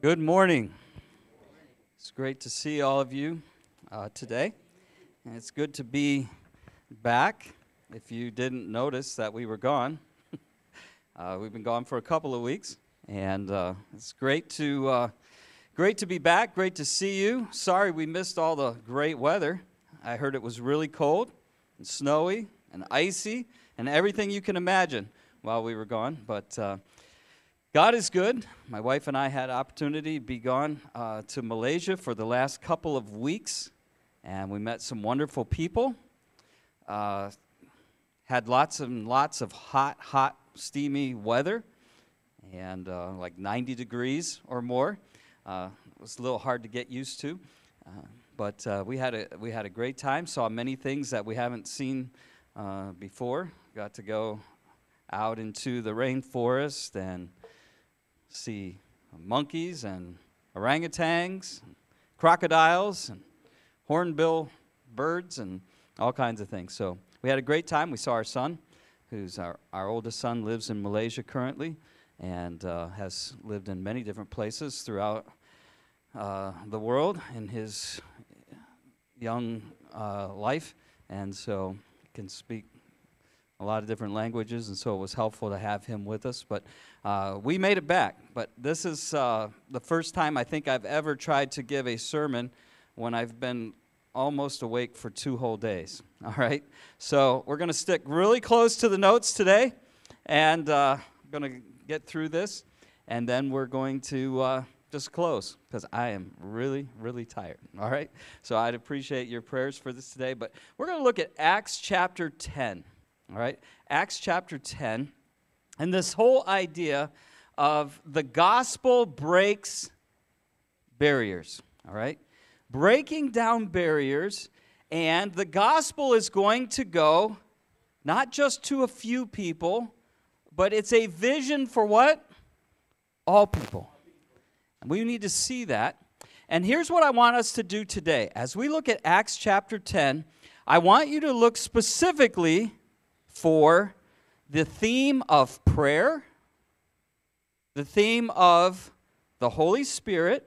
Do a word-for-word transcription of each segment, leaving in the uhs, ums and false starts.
Good morning. It's great to see all of you uh, today. And it's good to be back. If you didn't notice that we were gone, uh, we've been gone for a couple of weeks. And uh, it's great to, uh, great to be back, great to see you. Sorry we missed all the great weather. I heard it was really cold and snowy and icy and everything you can imagine while we were gone. But uh, God is good. My wife and I had opportunity to be gone uh, to Malaysia for the last couple of weeks, and we met some wonderful people. Uh, had lots and lots of hot, hot, steamy weather, and uh, like ninety degrees or more. Uh, it was a little hard to get used to, uh, but uh, we had a we had a great time. Saw many things that we haven't seen uh, before. Got to go out into the rainforest and see monkeys and orangutans, and crocodiles, and hornbill birds, and all kinds of things. So we had a great time. We saw our son, who's our, our oldest son, lives in Malaysia currently, and uh, has lived in many different places throughout uh, the world in his young uh, life, and so can speak a lot of different languages, and so it was helpful to have him with us. But uh, we made it back. But this is uh, the first time I think I've ever tried to give a sermon when I've been almost awake for two whole days. All right? So we're going to stick really close to the notes today, and uh, I'm going to get through this, and then we're going to uh, just close, because I am really, really tired. All right? So I'd appreciate your prayers for this today. But we're going to look at Acts chapter ten. All right, Acts chapter ten, and this whole idea of the gospel breaks barriers, all right? Breaking down barriers, and the gospel is going to go not just to a few people, but it's a vision for what? All people. And we need to see that. And here's what I want us to do today. As we look at Acts chapter ten, I want you to look specifically for the theme of prayer, the theme of the Holy Spirit,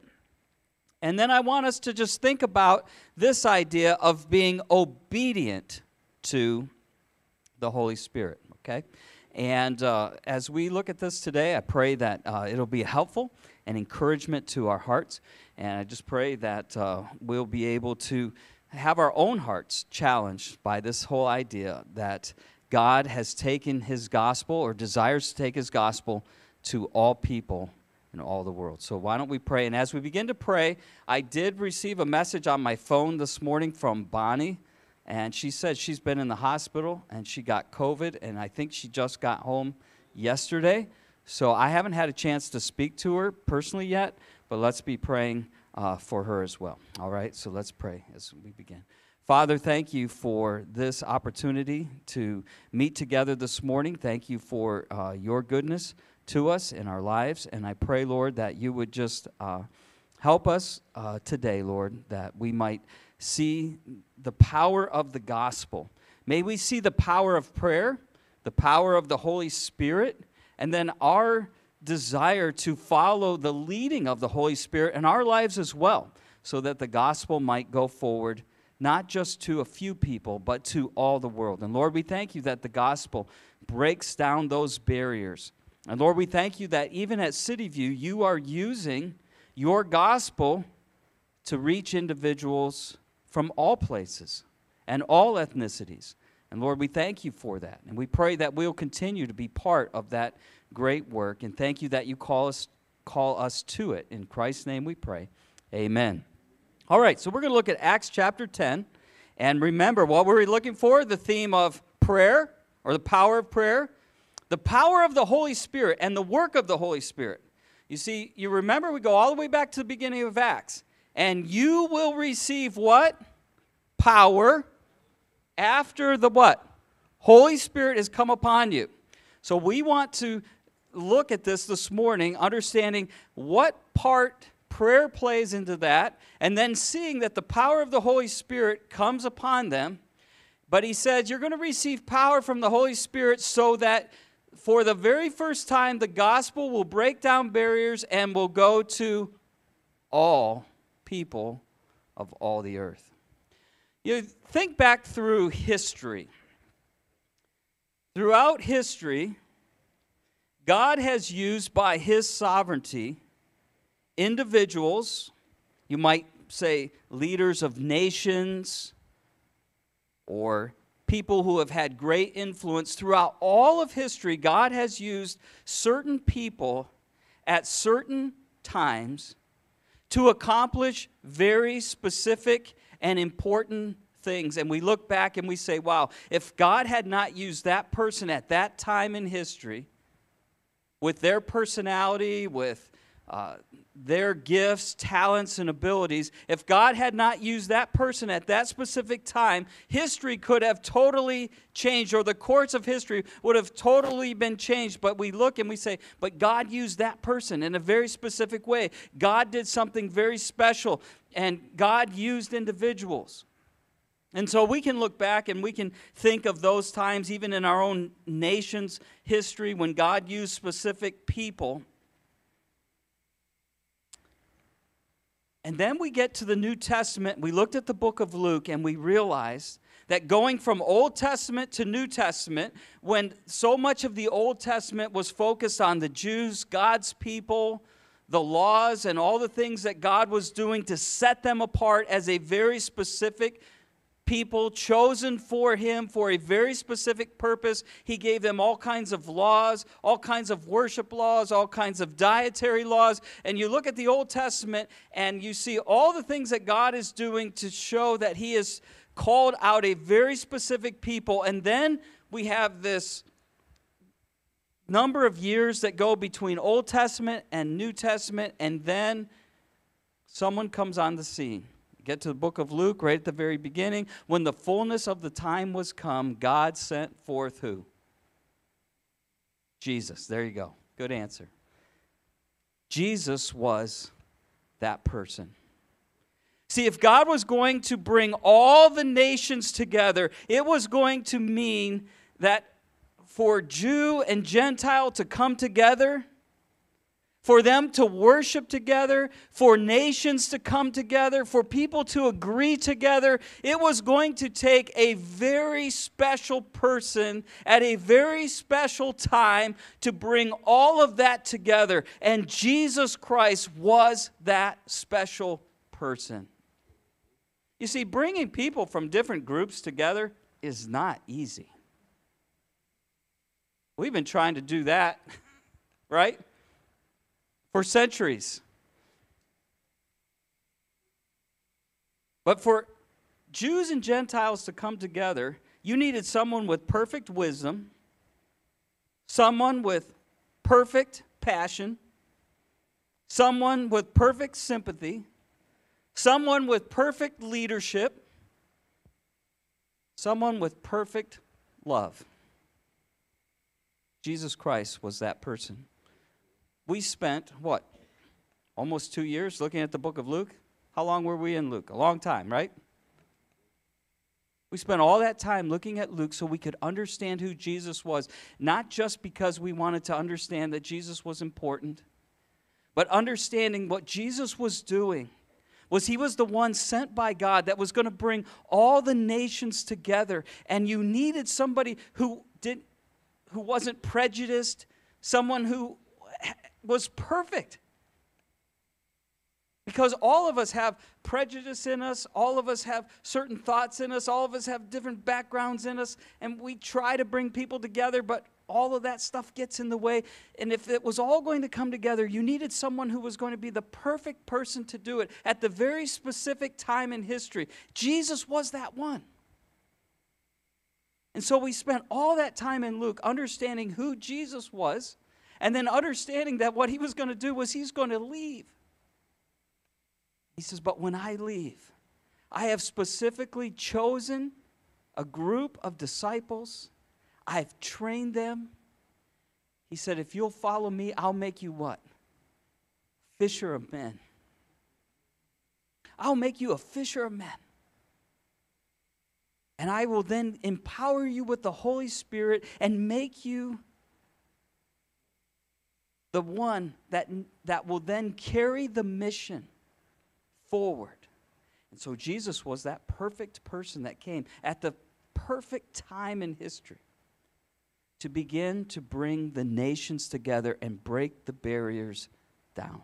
and then I want us to just think about this idea of being obedient to the Holy Spirit, okay? And uh, as we look at this today, I pray that uh, it'll be helpful and encouragement to our hearts, and I just pray that uh, we'll be able to have our own hearts challenged by this whole idea that God has taken his gospel, or desires to take his gospel, to all people in all the world. So why don't we pray? And as we begin to pray, I did receive a message on my phone this morning from Bonnie, and she said she's been in the hospital, and she got COVID, and I think she just got home yesterday. So I haven't had a chance to speak to her personally yet, but let's be praying uh, for her as well. All right, so let's pray as we begin. Father, thank you for this opportunity to meet together this morning. Thank you for uh, your goodness to us in our lives. And I pray, Lord, that you would just uh, help us uh, today, Lord, that we might see the power of the gospel. May we see the power of prayer, the power of the Holy Spirit, and then our desire to follow the leading of the Holy Spirit in our lives as well, so that the gospel might go forward not just to a few people, but to all the world. And Lord, we thank you that the gospel breaks down those barriers. And Lord, we thank you that even at City View, you are using your gospel to reach individuals from all places and all ethnicities. And Lord, we thank you for that. And we pray that we'll continue to be part of that great work. And thank you that you call us, call us to it. In Christ's name we pray. Amen. All right, so we're going to look at Acts chapter ten, and remember, what were we looking for? The theme of prayer, or the power of prayer, the power of the Holy Spirit, and the work of the Holy Spirit. You see, you remember, we go all the way back to the beginning of Acts, and you will receive what? Power after the what? Holy Spirit has come upon you. So we want to look at this this morning, understanding what part prayer plays into that, and then seeing that the power of the Holy Spirit comes upon them. But he says you're going to receive power from the Holy Spirit so that for the very first time the gospel will break down barriers and will go to all people of all the earth. You think back through history. Throughout history, God has used by His sovereignty individuals, you might say leaders of nations, or people who have had great influence. Throughout all of history, God has used certain people at certain times to accomplish very specific and important things. And we look back and we say, wow, if God had not used that person at that time in history, with their personality, with uh, their gifts, talents, and abilities, if God had not used that person at that specific time, history could have totally changed, or the course of history would have totally been changed. But we look and we say, but God used that person in a very specific way. God did something very special, and God used individuals. And so we can look back and we can think of those times, even in our own nation's history, when God used specific people. And then we get to the New Testament. We looked at the book of Luke and we realized that going from Old Testament to New Testament, when so much of the Old Testament was focused on the Jews, God's people, the laws, and all the things that God was doing to set them apart as a very specific people chosen for Him for a very specific purpose. He gave them all kinds of laws, all kinds of worship laws, all kinds of dietary laws. And you look at the Old Testament and you see all the things that God is doing to show that He has called out a very specific people. And then we have this number of years that go between Old Testament and New Testament, and then someone comes on the scene. Get to the book of Luke right at the very beginning. When the fullness of the time was come, God sent forth who? Jesus. There you go. Good answer. Jesus was that person. See, if God was going to bring all the nations together, it was going to mean that for Jew and Gentile to come together, for them to worship together, for nations to come together, for people to agree together, it was going to take a very special person at a very special time to bring all of that together. And Jesus Christ was that special person. You see, bringing people from different groups together is not easy. We've been trying to do that, right? For centuries. But for Jews and Gentiles to come together, you needed someone with perfect wisdom, someone with perfect passion, someone with perfect sympathy, someone with perfect leadership, someone with perfect love. Jesus Christ was that person. We spent, what, almost two years looking at the book of Luke? How long were we in Luke? A long time, right? We spent all that time looking at Luke so we could understand who Jesus was, not just because we wanted to understand that Jesus was important, but understanding what Jesus was doing was He was the one sent by God that was going to bring all the nations together, and you needed somebody who did, who wasn't prejudiced, someone who was perfect. Because all of us have prejudice in us, all of us have certain thoughts in us, all of us have different backgrounds in us, and we try to bring people together, but all of that stuff gets in the way. And if it was all going to come together, you needed someone who was going to be the perfect person to do it at the very specific time in history. Jesus was that one. And so we spent all that time in Luke understanding who Jesus was, and then understanding that what He was going to do was He's going to leave. He says, but when I leave, I have specifically chosen a group of disciples. I've trained them. He said, if you'll follow me, I'll make you what? Fisher of men. I'll make you a fisher of men. And I will then empower you with the Holy Spirit and make you the one that, that will then carry the mission forward. And so Jesus was that perfect person that came at the perfect time in history to begin to bring the nations together and break the barriers down.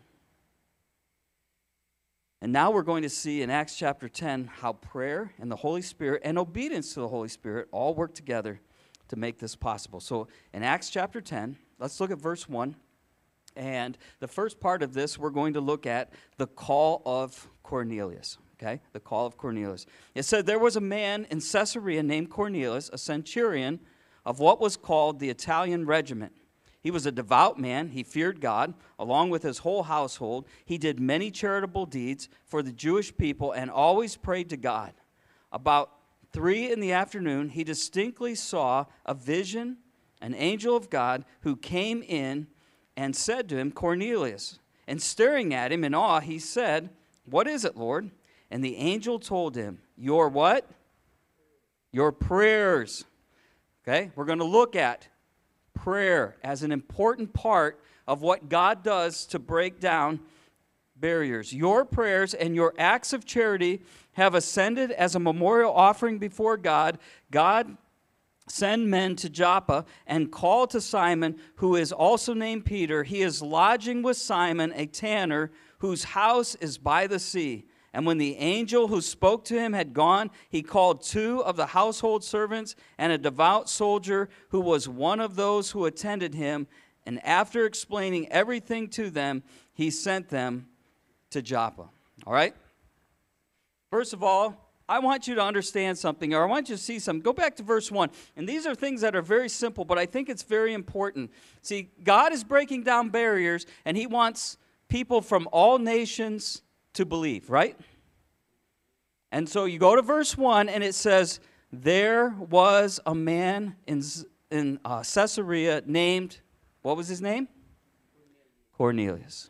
And now we're going to see in Acts chapter ten how prayer and the Holy Spirit and obedience to the Holy Spirit all work together to make this possible. So in Acts chapter ten, let's look at verse one. And the first part of this, we're going to look at the call of Cornelius. Okay, the call of Cornelius. It said, there was a man in Caesarea named Cornelius, a centurion of what was called the Italian regiment. He was a devout man. He feared God, along with his whole household. He did many charitable deeds for the Jewish people and always prayed to God. About three in the afternoon, he distinctly saw a vision, an angel of God who came in and said to him, Cornelius. And staring at him in awe, he said, what is it, Lord? And the angel told him, your what? Your prayers. Okay, we're going to look at prayer as an important part of what God does to break down barriers. Your prayers and your acts of charity have ascended as a memorial offering before God. God send men to Joppa and call to Simon, who is also named Peter. He is lodging with Simon, a tanner, whose house is by the sea. And when the angel who spoke to him had gone, he called two of the household servants and a devout soldier who was one of those who attended him. And after explaining everything to them, he sent them to Joppa. All right? First of all, I want you to understand something, or I want you to see something. Go back to verse one. And these are things that are very simple, but I think it's very important. See, God is breaking down barriers, and he wants people from all nations to believe, right? And so you go to verse one, and it says, there was a man in, in uh, Caesarea named, what was his name? Cornelius.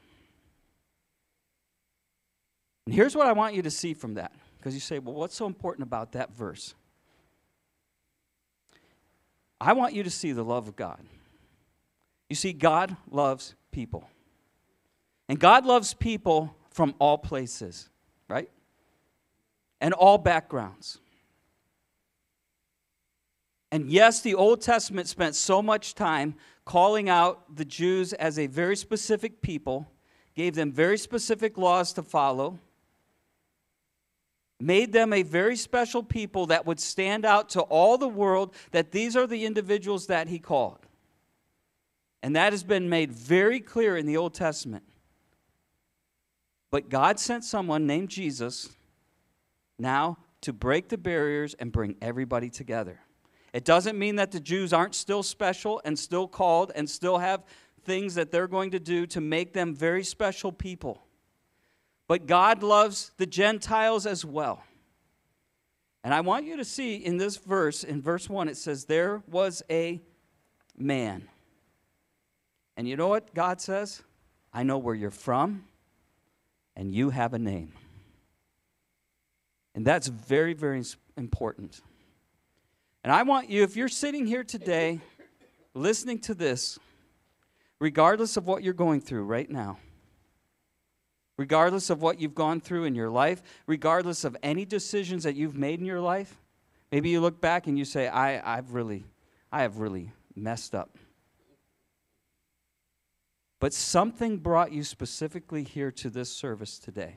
And here's what I want you to see from that. Because you say, well, what's so important about that verse? I want you to see the love of God. You see, God loves people. And God loves people from all places, right? And all backgrounds. And yes, the Old Testament spent so much time calling out the Jews as a very specific people, gave them very specific laws to follow, made them a very special people that would stand out to all the world, that these are the individuals that he called. And that has been made very clear in the Old Testament. But God sent someone named Jesus now to break the barriers and bring everybody together. It doesn't mean that the Jews aren't still special and still called and still have things that they're going to do to make them very special people. But God loves the Gentiles as well. And I want you to see in this verse, in verse one, it says, there was a man. And you know what God says? I know where you're from, and you have a name. And that's very, very important. And I want you, if you're sitting here today, listening to this, regardless of what you're going through right now, regardless of what you've gone through in your life, regardless of any decisions that you've made in your life, maybe you look back and you say, I, I've really, I have really messed up. But something brought you specifically here to this service today.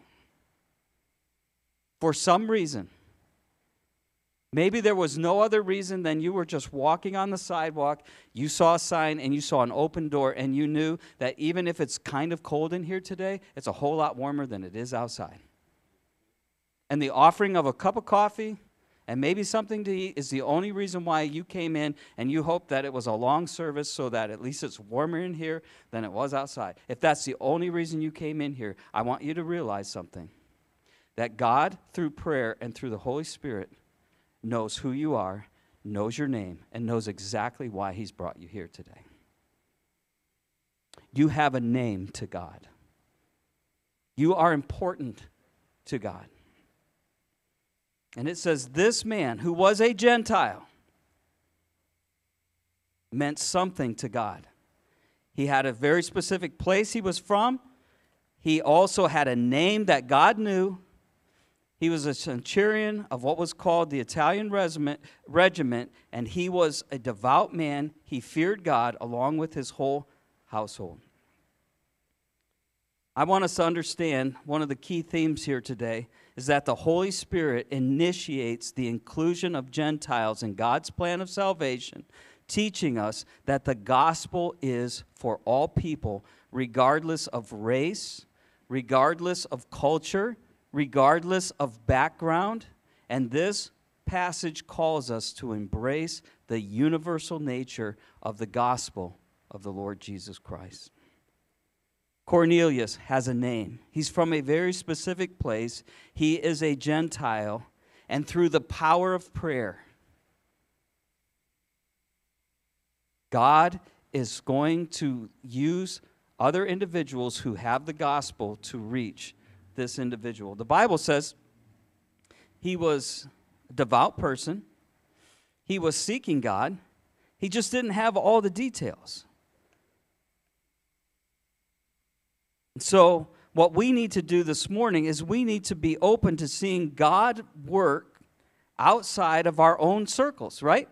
For some reason. Maybe there was no other reason than you were just walking on the sidewalk, you saw a sign and you saw an open door, and you knew that even if it's kind of cold in here today, it's a whole lot warmer than it is outside. And the offering of a cup of coffee and maybe something to eat is the only reason why you came in, and you hope that it was a long service so that at least it's warmer in here than it was outside. If that's the only reason you came in here, I want you to realize something. That God, through prayer and through the Holy Spirit, knows who you are, knows your name, and knows exactly why he's brought you here today. You have a name to God. You are important to God. And it says, this man, who was a Gentile, meant something to God. He had a very specific place he was from. He also had a name that God knew. He was a centurion of what was called the Italian regiment, regiment, and he was a devout man. He feared God along with his whole household. I want us to understand one of the key themes here today is that the Holy Spirit initiates the inclusion of Gentiles in God's plan of salvation, teaching us that the gospel is for all people, regardless of race, regardless of culture, regardless of background. And this passage calls us to embrace the universal nature of the gospel of the Lord Jesus Christ. Cornelius has a name. He's from a very specific place. He is a Gentile, and through the power of prayer, God is going to use other individuals who have the gospel to reach this individual. The Bible says he was a devout person. He was seeking God. He just didn't have all the details. So what we need to do this morning is we need to be open to seeing God work outside of our own circles, right?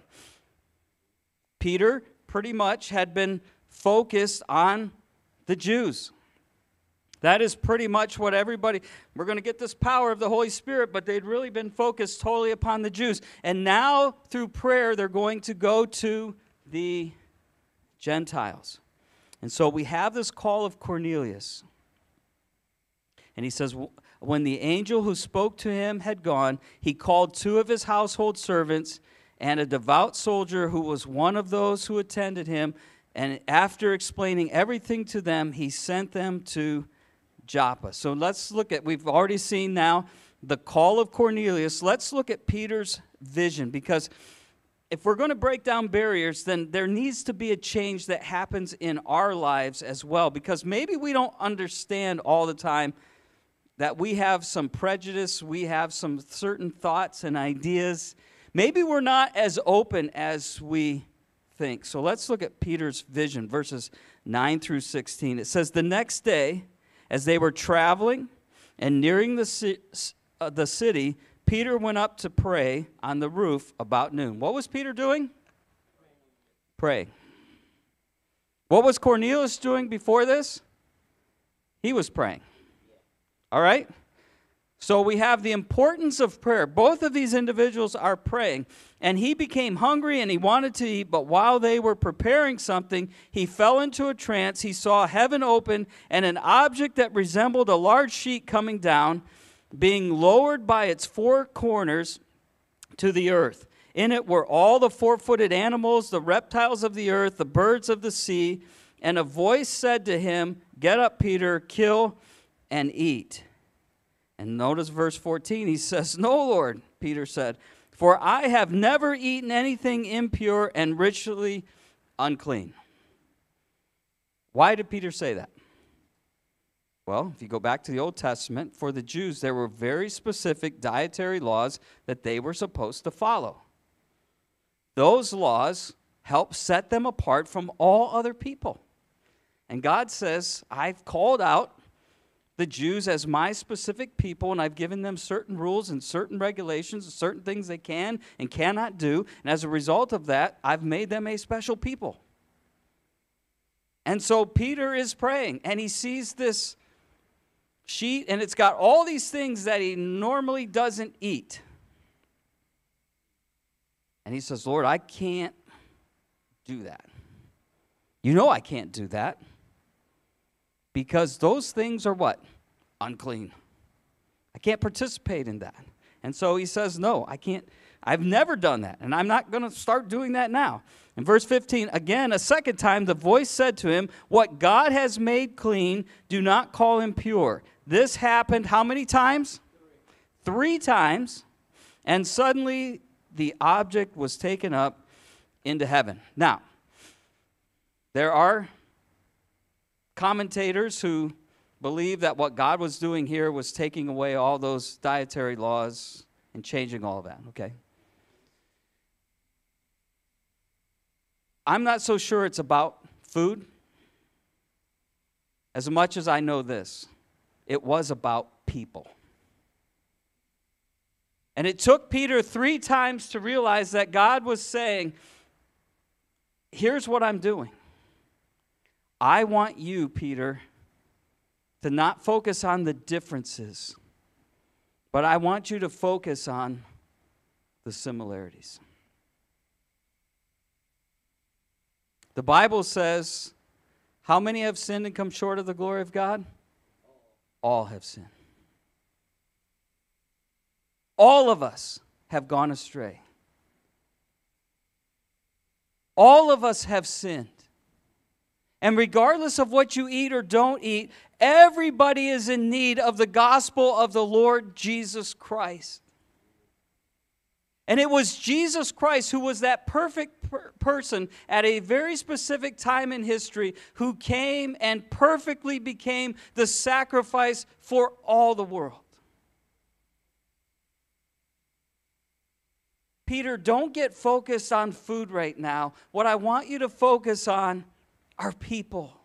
Peter pretty much had been focused on the Jews. That is pretty much what everybody, we're going to get this power of the Holy Spirit, but they'd really been focused totally upon the Jews. And now, through prayer, they're going to go to the Gentiles. And so we have this call of Cornelius. And he says, when the angel who spoke to him had gone, he called two of his household servants and a devout soldier who was one of those who attended him. And after explaining everything to them, he sent them to Joppa. So let's look at, we've already seen now the call of Cornelius. Let's look at Peter's vision, because if we're going to break down barriers, then there needs to be a change that happens in our lives as well, because maybe we don't understand all the time that we have some prejudice, we have some certain thoughts and ideas. Maybe we're not as open as we think. So let's look at Peter's vision, verses nine through sixteen. It says, the next day, as they were traveling and nearing the, ci- uh, the city, Peter went up to pray on the roof about noon. What was Peter doing? Praying. What was Cornelius doing before this? He was praying. All right? So we have the importance of prayer. Both of these individuals are praying. And he became hungry and he wanted to eat, but while they were preparing something, he fell into a trance. He saw heaven open and an object that resembled a large sheet coming down, being lowered by its four corners to the earth. In it were all the four-footed animals, the reptiles of the earth, the birds of the sea. And a voice said to him, get up, Peter, kill and eat. And notice verse fourteen, he says, no, Lord, Peter said, for I have never eaten anything impure and ritually unclean. Why did Peter say that? Well, if you go back to the Old Testament, for the Jews, there were very specific dietary laws that they were supposed to follow. Those laws help set them apart from all other people. And God says, I've called out the Jews as my specific people, and I've given them certain rules and certain regulations, and certain things they can and cannot do. And as a result of that, I've made them a special people. And so Peter is praying, and he sees this sheet, and it's got all these things that he normally doesn't eat. And he says, Lord, I can't do that. You know I can't do that. Because those things are what? Unclean. I can't participate in that. And so he says, no, I can't. I've never done that, and I'm not going to start doing that now. In verse fifteen, again, a second time, the voice said to him, what God has made clean, do not call impure. This happened how many times? Three, Three times. And suddenly the object was taken up into heaven. Now, there are commentators who believe that what God was doing here was taking away all those dietary laws and changing all of that, okay? I'm not so sure it's about food as much as I know this. It was about people. And it took Peter three times to realize that God was saying, here's what I'm doing. I want you, Peter, to not focus on the differences, but I want you to focus on the similarities. The Bible says, how many have sinned and come short of the glory of God? All have sinned. All of us have gone astray. All of us have sinned. And regardless of what you eat or don't eat, everybody is in need of the gospel of the Lord Jesus Christ. And it was Jesus Christ who was that perfect per- person at a very specific time in history who came and perfectly became the sacrifice for all the world. Peter, don't get focused on food right now. What I want you to focus on are people.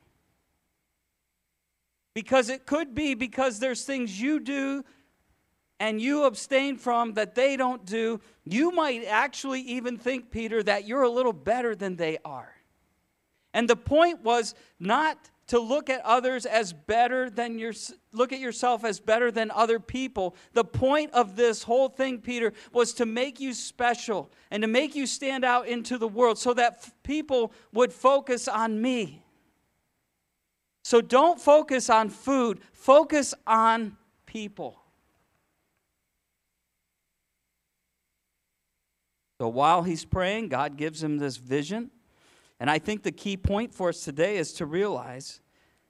Because it could be because there's things you do and you abstain from that they don't do. You might actually even think, Peter, that you're a little better than they are. And the point was not to look at others as better than your, look at yourself as better than other people. The point of this whole thing, Peter, was to make you special and to make you stand out into the world so that f- people would focus on me. So don't focus on food, focus on people. So while he's praying, God gives him this vision. And I think the key point for us today is to realize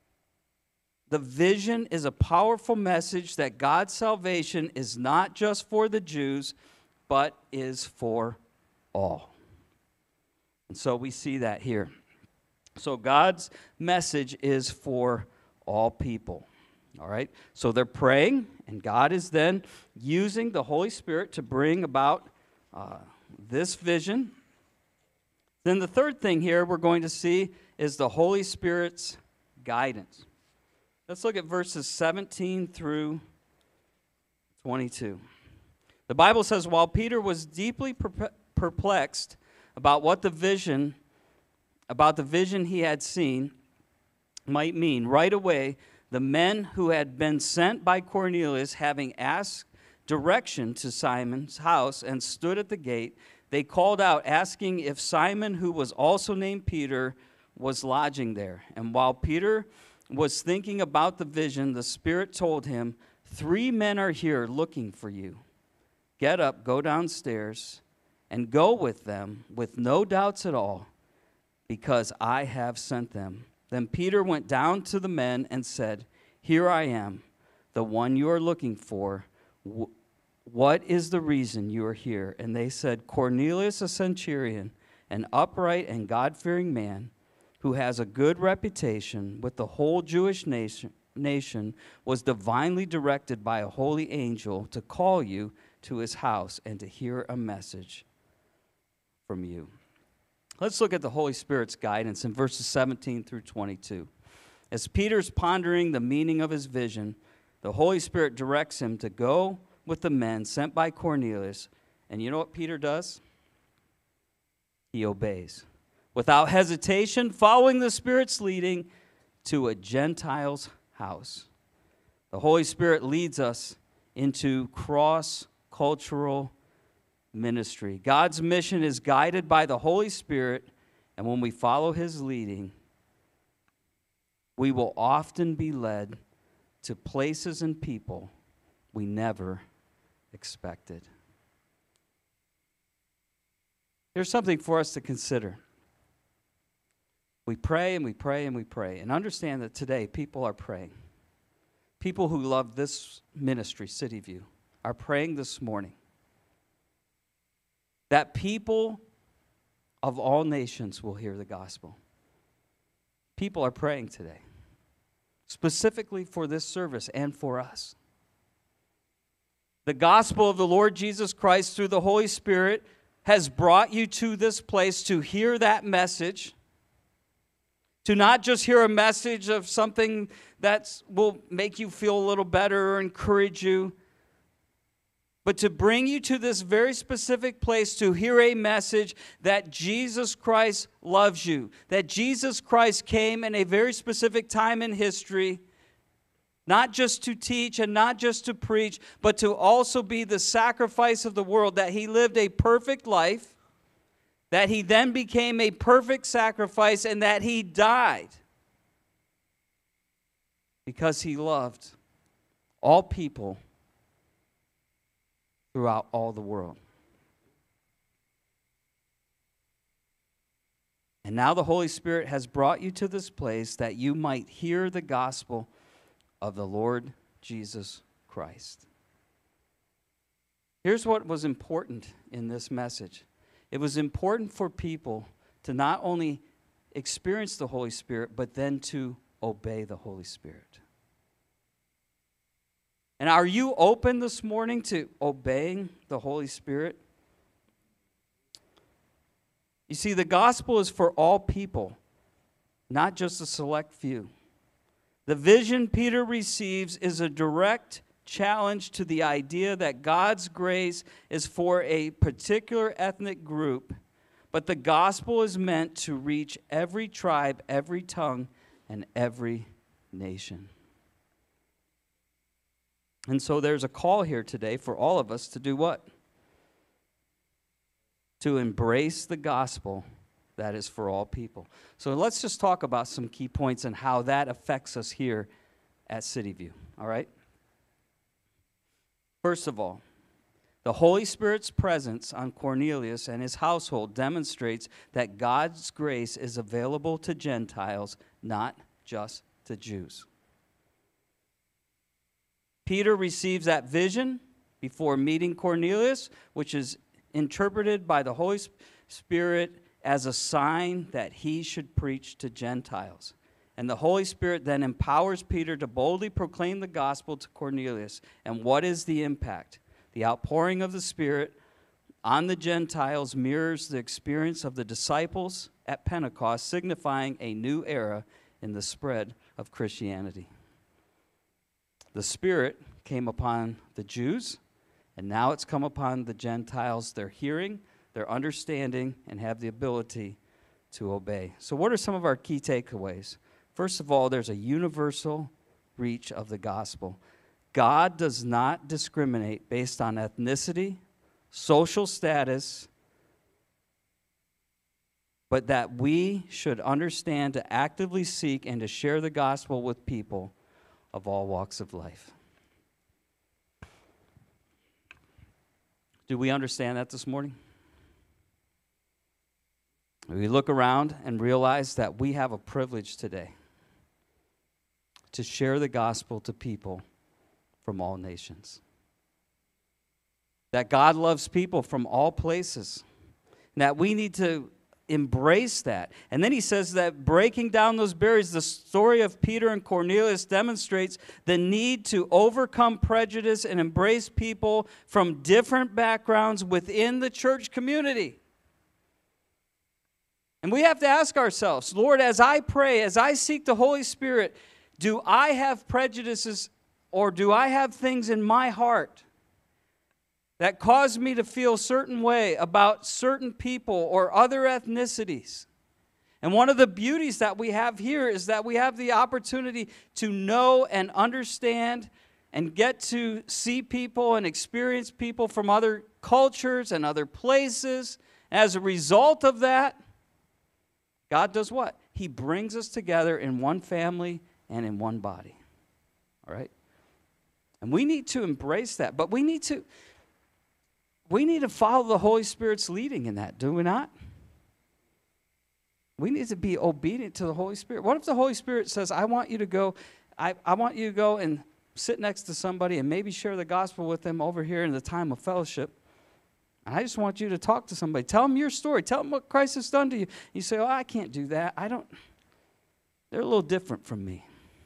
the vision is a powerful message that God's salvation is not just for the Jews, but is for all. And so we see that here. So God's message is for all people. All right? So they're praying, and God is then using the Holy Spirit to bring about uh, this vision. Then the third thing here we're going to see is the Holy Spirit's guidance. Let's look at verses seventeen through twenty-two. The Bible says, while Peter was deeply perplexed about what the vision, about the vision he had seen might mean, right away the men who had been sent by Cornelius, having asked direction to Simon's house and stood at the gate, they called out, asking if Simon, who was also named Peter, was lodging there. And while Peter was thinking about the vision, the Spirit told him, three men are here looking for you. Get up, go downstairs, and go with them with no doubts at all, because I have sent them. Then Peter went down to the men and said, here I am, the one you are looking for. What is the reason you are here? And they said, Cornelius, a centurion, an upright and God-fearing man, who has a good reputation with the whole Jewish nation, nation, was divinely directed by a holy angel to call you to his house and to hear a message from you. Let's look at the Holy Spirit's guidance in verses seventeen through twenty-two. As Peter's pondering the meaning of his vision, the Holy Spirit directs him to go with the men sent by Cornelius. And you know what Peter does? He obeys. Without hesitation, following the Spirit's leading to a Gentile's house. The Holy Spirit leads us into cross-cultural ministry. God's mission is guided by the Holy Spirit, and when we follow his leading, we will often be led to places and people we never expected. Here's something for us to consider. We pray and we pray and we pray, and understand that today people are praying. People who love this ministry, City View, are praying this morning that people of all nations will hear the gospel. People are praying today, specifically for this service and for us. The gospel of the Lord Jesus Christ through the Holy Spirit has brought you to this place to hear that message, to not just hear a message of something that will make you feel a little better or encourage you, but to bring you to this very specific place to hear a message that Jesus Christ loves you, that Jesus Christ came in a very specific time in history, not just to teach and not just to preach, but to also be the sacrifice of the world, that he lived a perfect life, that he then became a perfect sacrifice, and that he died because he loved all people throughout all the world. And now the Holy Spirit has brought you to this place that you might hear the gospel of the Lord Jesus Christ. Here's what was important in this message. It was important for people to not only experience the Holy Spirit, but then to obey the Holy Spirit. And are you open this morning to obeying the Holy Spirit? You see, the gospel is for all people, not just a select few. The vision Peter receives is a direct challenge to the idea that God's grace is for a particular ethnic group, but the gospel is meant to reach every tribe, every tongue, and every nation. And so there's a call here today for all of us to do what? To embrace the gospel that is for all people. So let's just talk about some key points and how that affects us here at City View, all right? First of all, the Holy Spirit's presence on Cornelius and his household demonstrates that God's grace is available to Gentiles, not just to Jews. Peter receives that vision before meeting Cornelius, which is interpreted by the Holy Spirit as a sign that he should preach to Gentiles. And the Holy Spirit then empowers Peter to boldly proclaim the gospel to Cornelius. And what is the impact? The outpouring of the Spirit on the Gentiles mirrors the experience of the disciples at Pentecost, signifying a new era in the spread of Christianity. The Spirit came upon the Jews, and now it's come upon the Gentiles. They're hearing, they're understanding, and have the ability to obey. So what are some of our key takeaways? First of all, there's a universal reach of the gospel. God does not discriminate based on ethnicity, social status, but that we should understand to actively seek and to share the gospel with people of all walks of life. Do we understand that this morning? We look around and realize that we have a privilege today to share the gospel to people from all nations. That God loves people from all places. And that we need to embrace that. And then he says that breaking down those barriers, the story of Peter and Cornelius demonstrates the need to overcome prejudice and embrace people from different backgrounds within the church community. And we have to ask ourselves, Lord, as I pray, as I seek the Holy Spirit, do I have prejudices or do I have things in my heart that cause me to feel a certain way about certain people or other ethnicities? And one of the beauties that we have here is that we have the opportunity to know and understand and get to see people and experience people from other cultures and other places. As a result of that, God does what? He brings us together in one family and in one body. All right? And we need to embrace that, but we need to we need to follow the Holy Spirit's leading in that, do we not? We need to be obedient to the Holy Spirit. What if the Holy Spirit says, I want you to go, I, I want you to go and sit next to somebody and maybe share the gospel with them over here in the time of fellowship. I just want you to talk to somebody. Tell them your story. Tell them what Christ has done to you. You say, oh, I can't do that. I don't. They're a little different from me.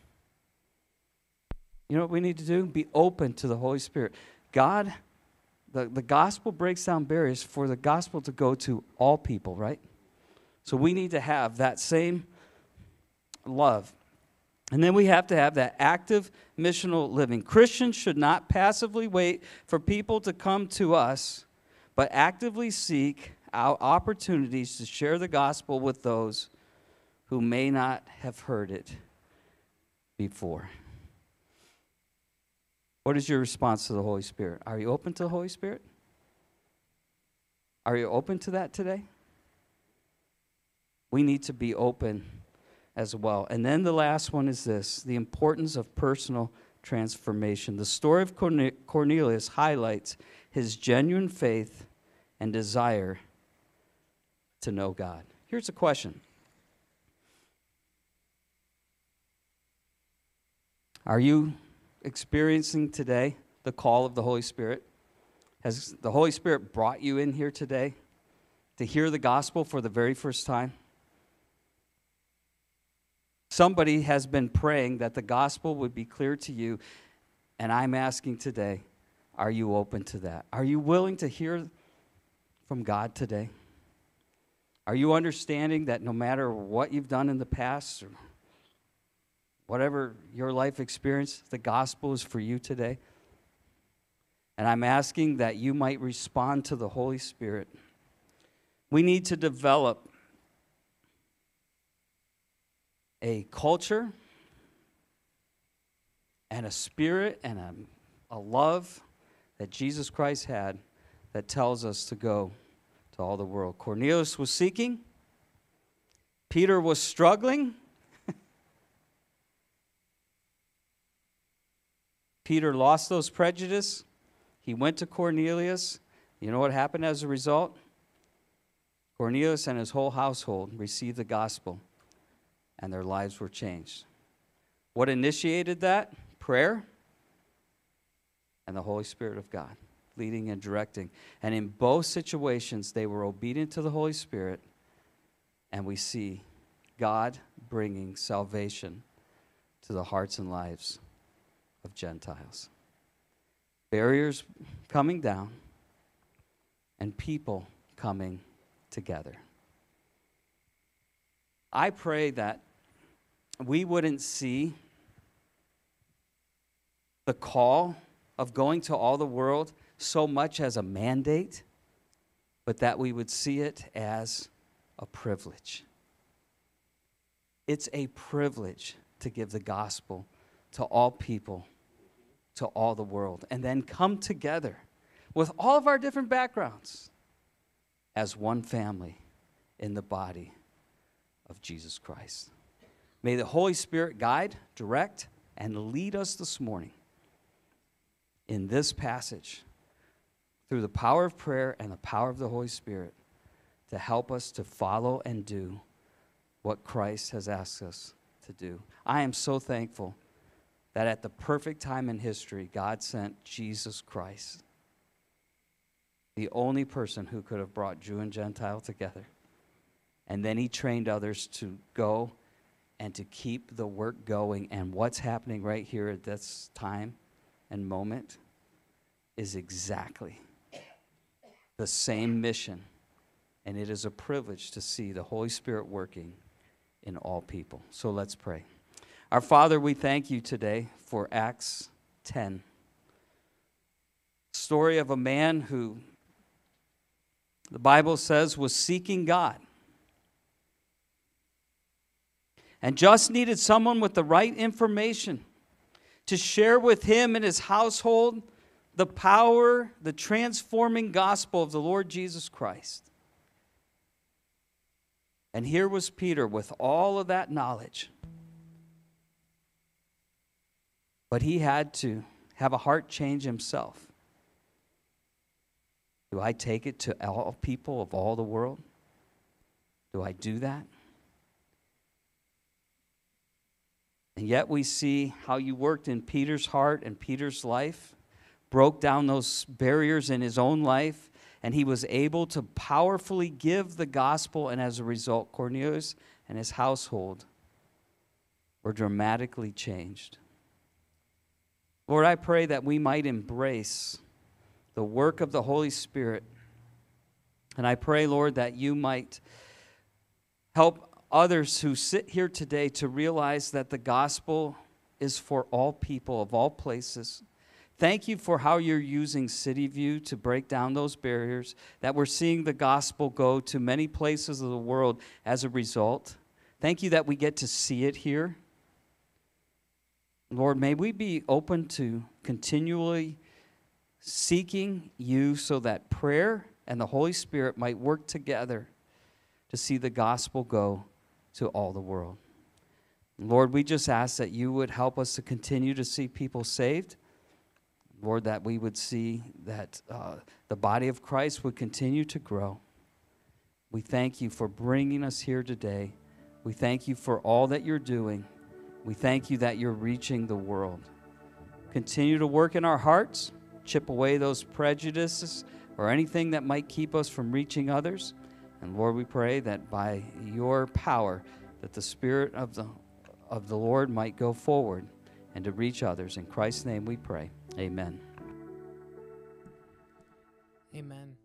You know what we need to do? Be open to the Holy Spirit. God, the, the gospel breaks down barriers for the gospel to go to all people, right? So we need to have that same love And then we have to have that active missional living. Christians should not passively wait for people to come to us, but actively seek out opportunities to share the gospel with those who may not have heard it before. What is your response to the Holy Spirit? Are you open to the Holy Spirit? Are you open to that today? We need to be open as well. And then the last one is this, the importance of personal transformation. The story of Cornelius highlights his genuine faith and desire to know God. Here's a question. Are you experiencing today the call of the Holy Spirit? Has the Holy Spirit brought you in here today to hear the gospel for the very first time? Somebody has been praying that the gospel would be clear to you, and I'm asking today, are you open to that? Are you willing to hear from God today? Are you understanding that no matter what you've done in the past or whatever your life experience, the gospel is for you today? And I'm asking that you might respond to the Holy Spirit. We need to develop a culture and a spirit and a, a love that Jesus Christ had that tells us to go to all the world. Cornelius was seeking. Peter was struggling. Peter lost those prejudices. He went to Cornelius. You know what happened as a result? Cornelius and his whole household received the gospel, and their lives were changed. What initiated that? Prayer and the Holy Spirit of God, leading and directing. And in both situations, they were obedient to the Holy Spirit, and we see God bringing salvation to the hearts and lives of Gentiles. Barriers coming down and people coming together. I pray that we wouldn't see the call of going to all the world so much as a mandate, but that we would see it as a privilege. It's a privilege to give the gospel to all people, to all the world, and then come together with all of our different backgrounds as one family in the body of Jesus Christ. May the Holy Spirit guide, direct, and lead us this morning in this passage through the power of prayer and the power of the Holy Spirit to help us to follow and do what Christ has asked us to do. I am so thankful that at the perfect time in history, God sent Jesus Christ, the only person who could have brought Jew and Gentile together. And then he trained others to go and to keep the work going. And what's happening right here at this time and moment is exactly the same mission. And it is a privilege to see the Holy Spirit working in all people. So let's pray. Our Father, we thank you today for Acts ten. Story of a man who, the Bible says, was seeking God and just needed someone with the right information to share with him and his household the power, the transforming gospel of the Lord Jesus Christ. And here was Peter with all of that knowledge. But he had to have a heart change himself. Do I take it to all people of all the world? Do I do that? And yet we see how you worked in Peter's heart and Peter's life, broke down those barriers in his own life, and he was able to powerfully give the gospel, and as a result, Cornelius and his household were dramatically changed. Lord, I pray that we might embrace the work of the Holy Spirit. And I pray, Lord, that you might help others who sit here today to realize that the gospel is for all people of all places. Thank you for how you're using City View to break down those barriers, that we're seeing the gospel go to many places of the world as a result. Thank you that we get to see it here. Lord, may we be open to continually seeking you so that prayer and the Holy Spirit might work together to see the gospel go to all the world. Lord, we just ask that you would help us to continue to see people saved. Lord, that we would see that uh, the body of Christ would continue to grow. We thank you for bringing us here today. We thank you for all that you're doing. We thank you that you're reaching the world. Continue to work in our hearts, chip away those prejudices or anything that might keep us from reaching others. And Lord, we pray that by your power, that the Spirit of the, of the Lord might go forward and to reach others. In Christ's name we pray. Amen. Amen.